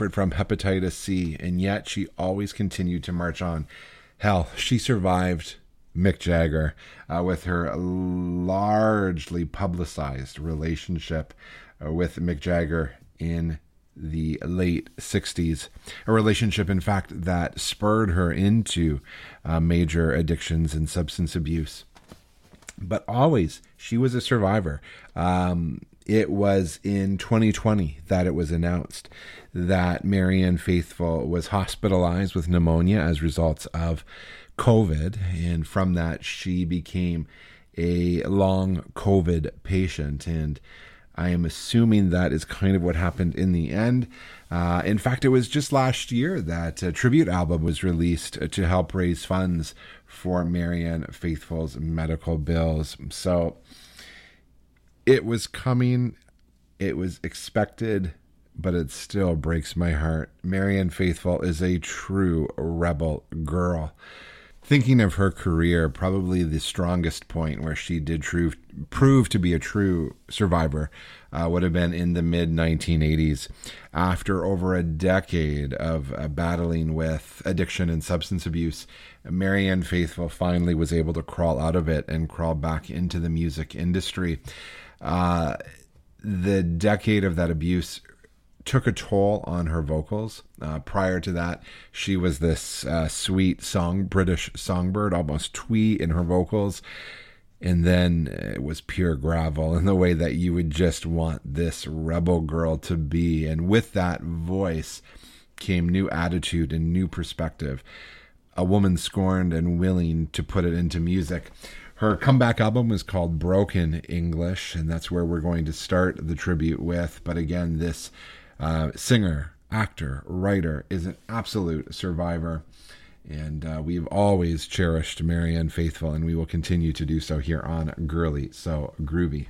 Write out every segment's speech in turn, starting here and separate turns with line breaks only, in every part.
from hepatitis C, and yet she always continued to march on. Hell, she survived Mick Jagger with her largely publicized relationship with Mick Jagger in the late 60s, a relationship, in fact, that spurred her into major addictions and substance abuse. But always, she was a survivor. It was in 2020 that it was announced that Marianne Faithfull was hospitalized with pneumonia as results of COVID, and from that she became a long COVID patient, and I am assuming that is kind of what happened in the end. In fact, it was just last year that a tribute album was released to help raise funds for Marianne Faithfull's medical bills. So it was coming, it was expected, but it still breaks my heart. Marianne Faithfull is a true rebel girl. Thinking of her career, probably the strongest point where she did prove to be a true survivor would have been in the mid-1980s. After over a decade of battling with addiction and substance abuse, Marianne Faithfull finally was able to crawl out of it and crawl back into the music industry. The decade of that abuse took a toll on her vocals. Prior to that, she was this sweet British songbird, almost twee in her vocals. And then it was pure gravel in the way that you would just want this rebel girl to be. And with that voice came new attitude and new perspective. A woman scorned and willing to put it into music. Her comeback album was called Broken English, and that's where we're going to start the tribute with. But again, this singer, actor, writer is an absolute survivor. And we've always cherished Marianne Faithfull, and we will continue to do so here on Girly So Groovy.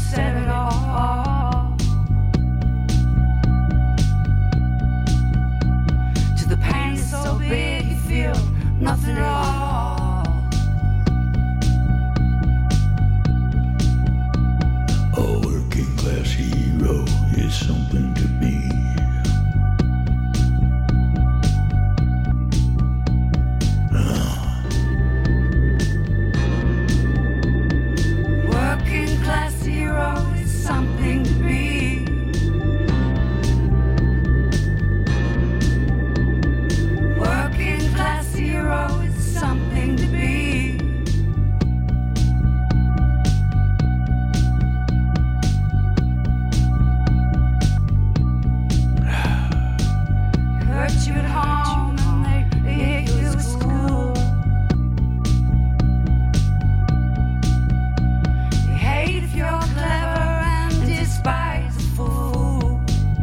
said it all. To the pain so big you feel nothing at all.
A working class hero is something to be.
Working class hero is something to be. Working class hero is something to be. Hurt you at home and they hate you at school. They hate if you're clever and despise a fool.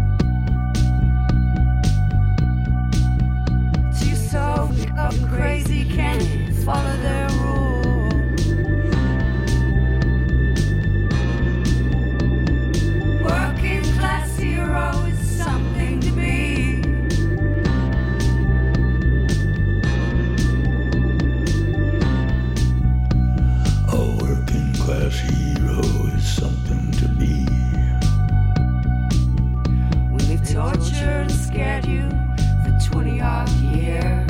Too so up and crazy can't follow their rules. Working class hero is something to be.
A working class hero is something to be.
When they've tortured and scared you for 20 odd years,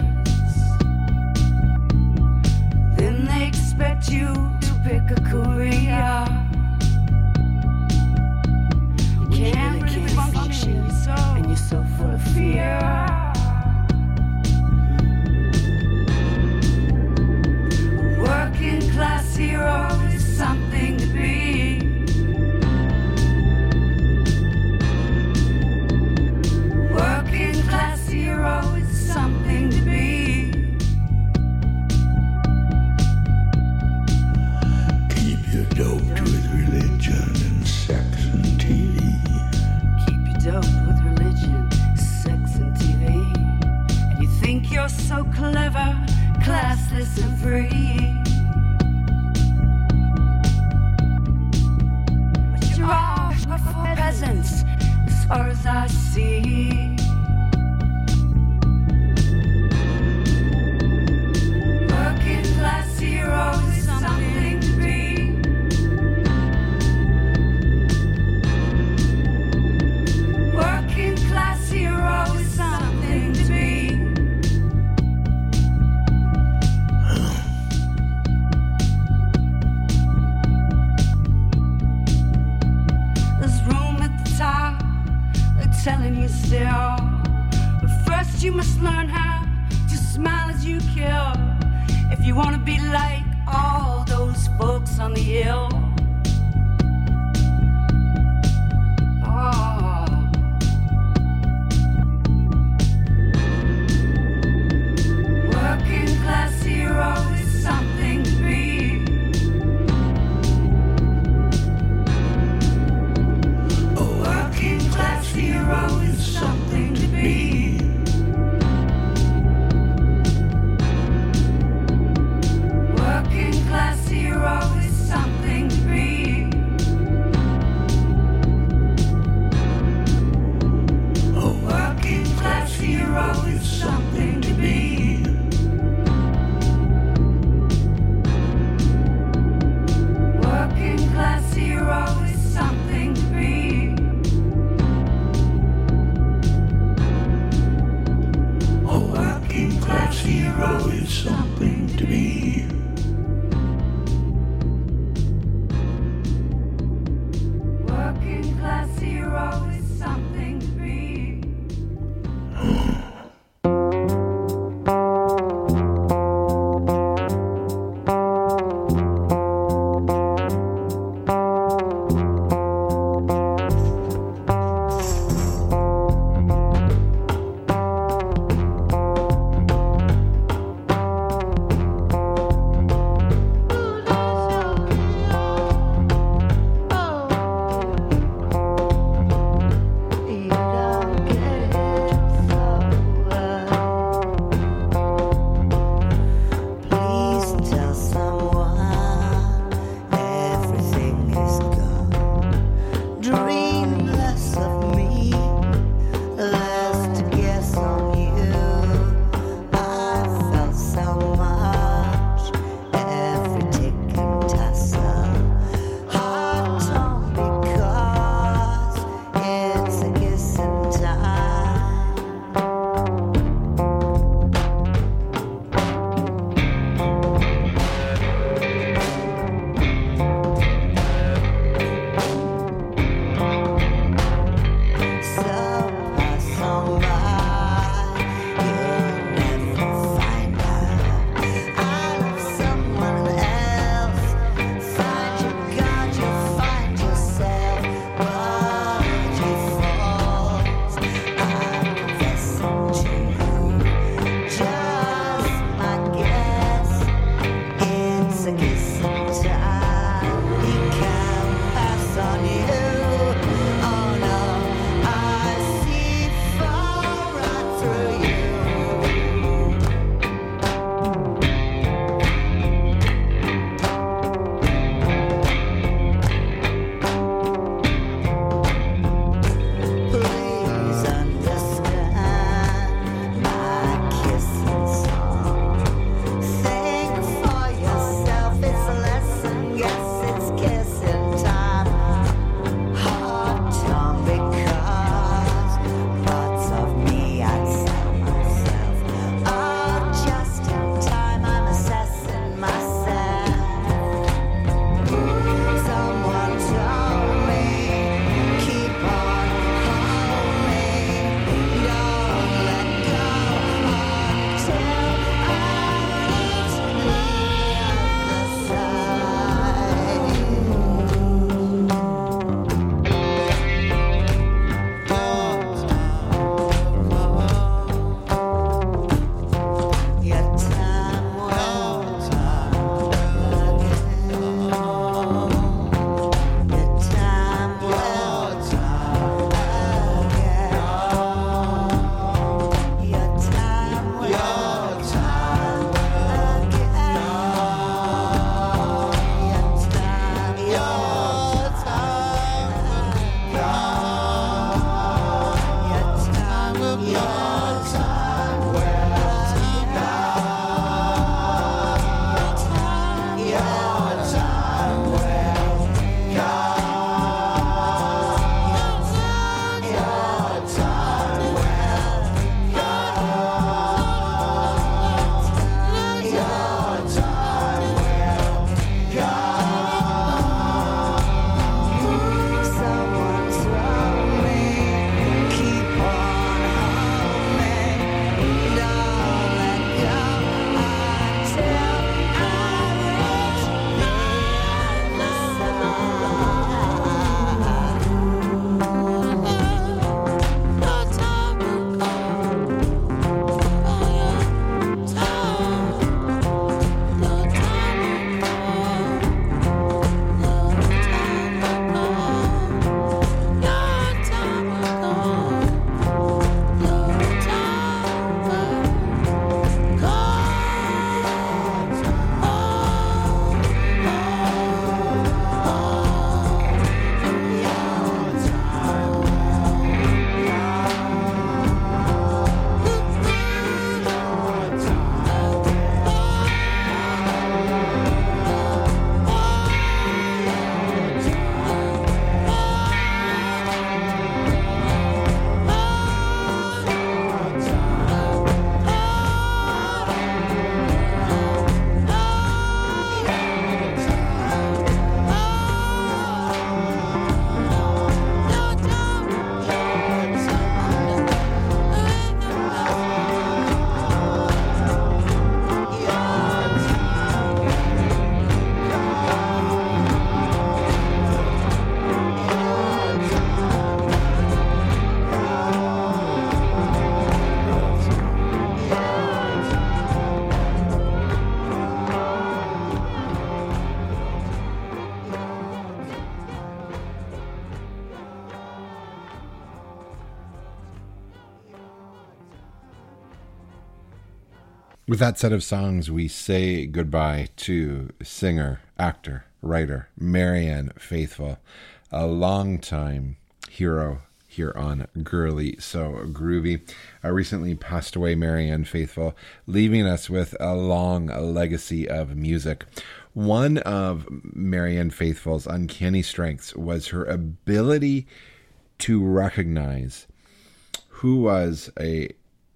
then they expect you to pick a career. You can't really function, and you're so full of fear. A working class hero is something to be. Working class hero is something to be.
Keep your doped with religion and sex and TV.
Keep you doped with religion, sex, and TV. And you think you're so clever, classless, and free. But you're all for peasants, as far as I see. Working class hero is something to be. Working class hero is something to be. There's room at the top, they're telling you still. But first you must learn how to smile as you kill. If you wanna be like all those folks on the hill. Oh. Working class hero is something to be.
A
Working class hero is something to be. Working class hero is something to
With that set of songs, we say goodbye to singer, actor, writer Marianne Faithfull, a longtime hero here on Girly So Groovy. Recently passed away, Marianne Faithfull, leaving us with a long legacy of music. One of Marianne Faithfull's uncanny strengths was her ability to recognize who was a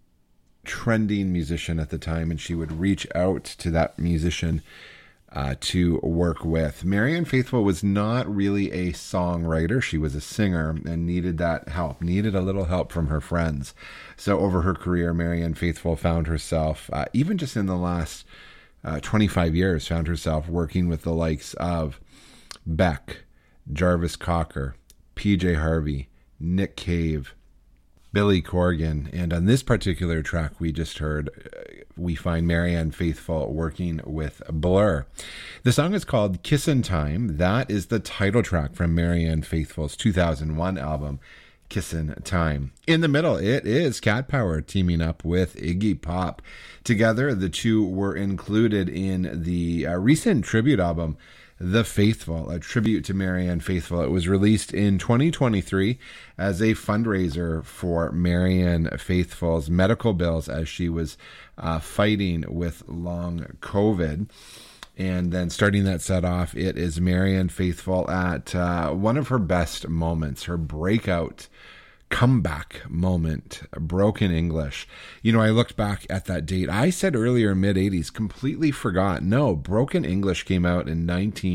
trending musician at the time, and she would reach out to that musician to work with. Marianne Faithfull was not really a songwriter. She was a singer and needed that help, needed a little help from her friends. So over her career, Marianne Faithfull found herself, even just in the last 25 years, found herself working with the likes of Beck, Jarvis Cocker, PJ Harvey, Nick Cave, Billy Corgan, and on this particular track we just heard, we find Marianne Faithfull working with Blur. The song is called Kissin' Time. That is the title track from Marianne Faithfull's 2001 album, Kissin' Time. In the middle, it is Cat Power teaming up with Iggy Pop. Together, the two were included in the recent tribute album, The Faithful, a tribute to Marianne Faithfull. It was released in 2023 as a fundraiser for Marianne Faithfull's medical bills as she was fighting with long COVID. And then starting that set off, it is Marianne Faithfull at one of her best moments, her breakout comeback moment, Broken English. You know, I looked back at that date. I said earlier mid-80s, completely forgot. No, Broken English came out in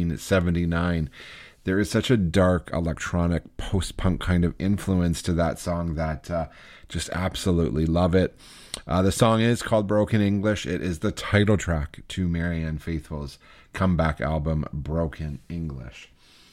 1979. There is such a dark electronic post-punk kind of influence to that song that just absolutely love it. The song is called Broken English. It is the title track to Marianne Faithfull's comeback album, Broken English.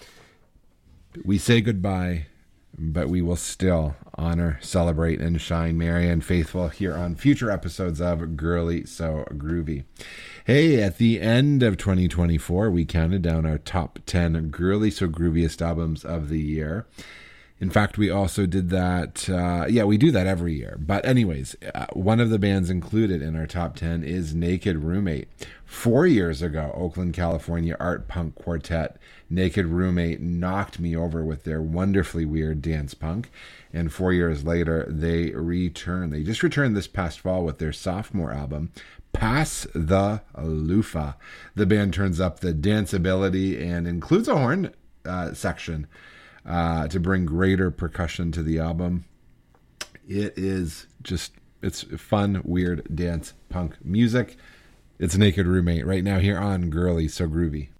We say goodbye, but we will still honor, celebrate, and shine Marianne Faithfull here on future episodes of Girly So Groovy. Hey, at the end of 2024, we counted down our top 10 Girly So Grooviest albums of the year. In fact, we also did that. We do that every year. But anyways, one of the bands included in our top 10 is Naked Roommate. 4 years ago, Oakland, California art punk quartet Naked Roommate knocked me over with their wonderfully weird dance punk. And 4 years later, they returned. They just returned this past fall with their sophomore album, Pass the Loofah. The band turns up the danceability and includes a horn section to bring greater percussion to the album. It's fun, weird dance punk music. It's Naked Roommate right now here on Girly So Groovy.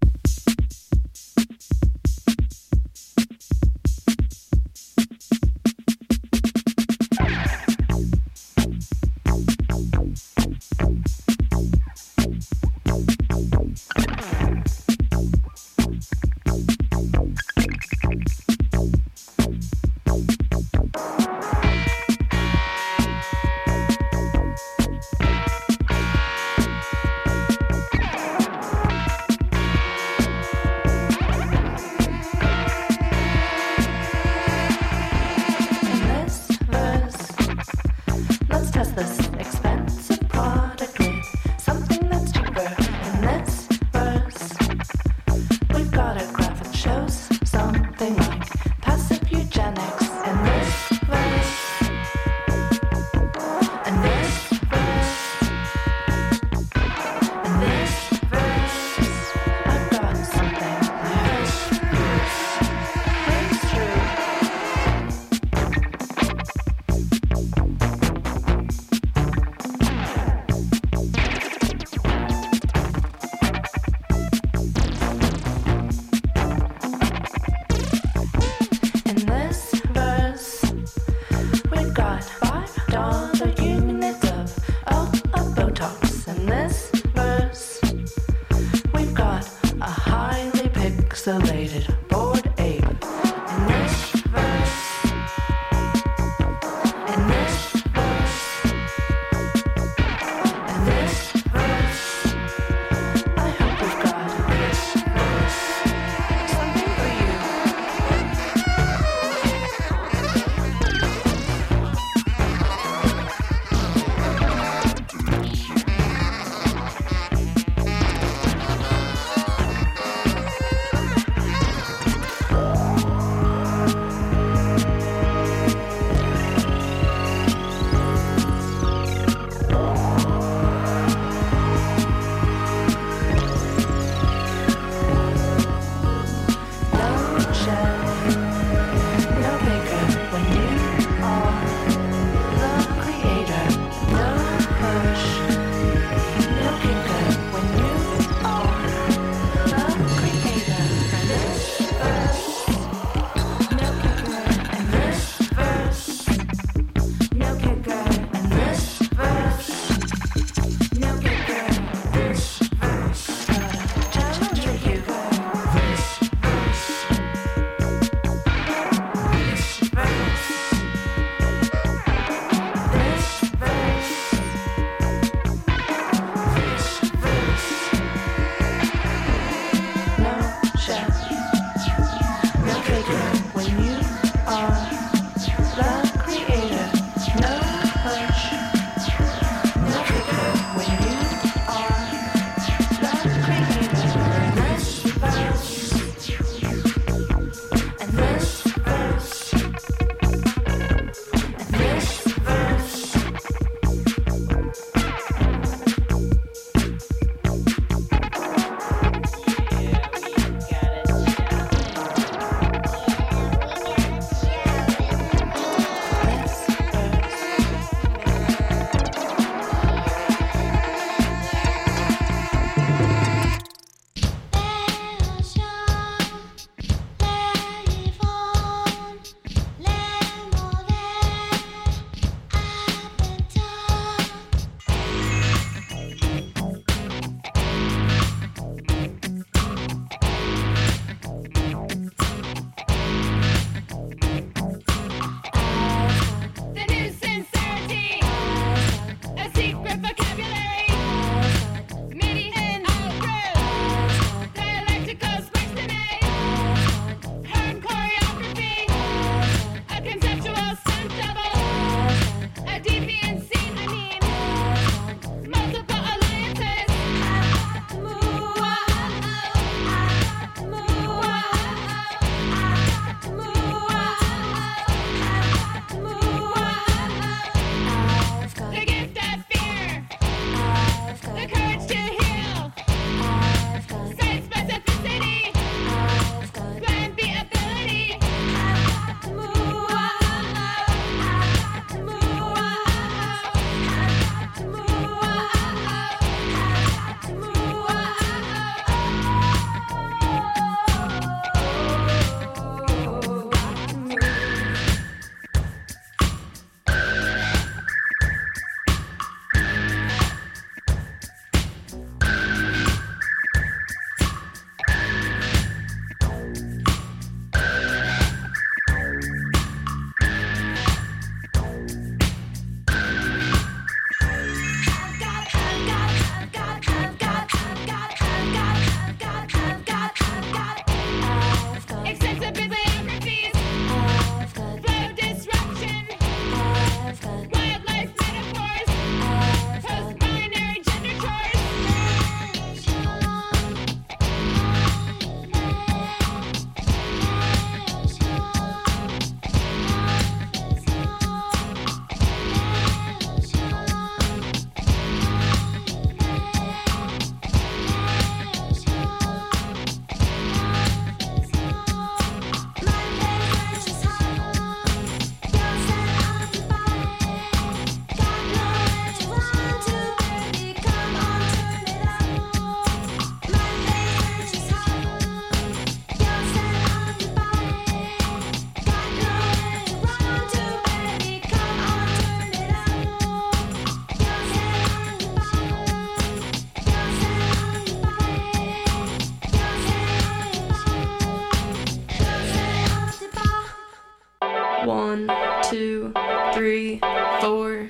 1, 2, 3, 4.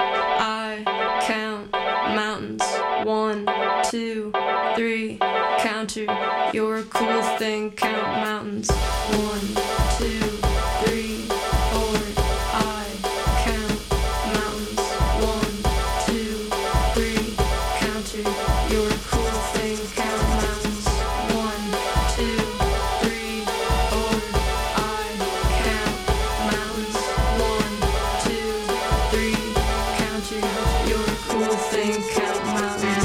I count mountains. 1, 2, 3. Counter, you're a cool thing. Count mountains. 1, 2, 3, 4. I count mountains. 1, 2, 3. Counter, you're a cool thing. Count mountains. 1, 2, 3, 4. I count mountains. 1, 2, 3. Counter, you're a cool thing. Count mountains.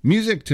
Music to